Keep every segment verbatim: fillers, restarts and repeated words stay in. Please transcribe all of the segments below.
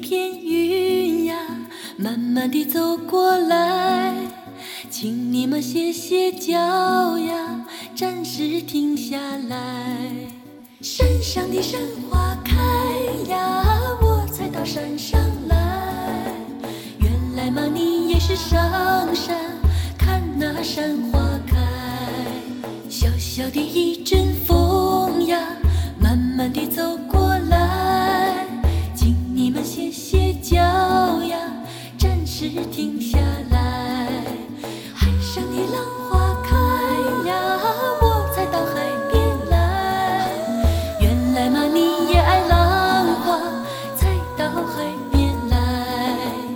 片云呀，慢慢地走过来，请你们歇歇脚呀，暂时停下来。山上的山花开呀，我才到山上来。原来嘛，你也是上山看那山花开。小小的一阵风呀，慢慢地走过来，请你们歇歇脚呀，暂时停下来。海上的浪花开呀，我才到海边来。原来嘛，你也爱浪花，才到海边来。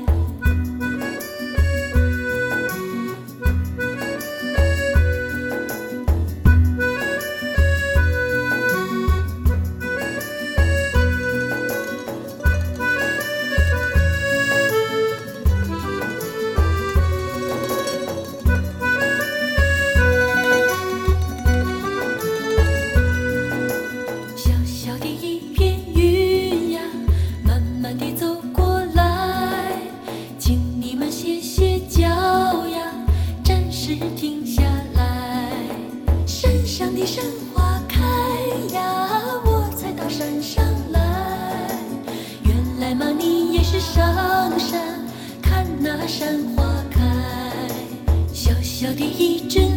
小小的一片云呀，慢慢地走过来，请你们歇歇脚呀，暂时停下来。山上的山花开呀，我才到山上来。原来嘛，你也是上山看那山花开。小小的一阵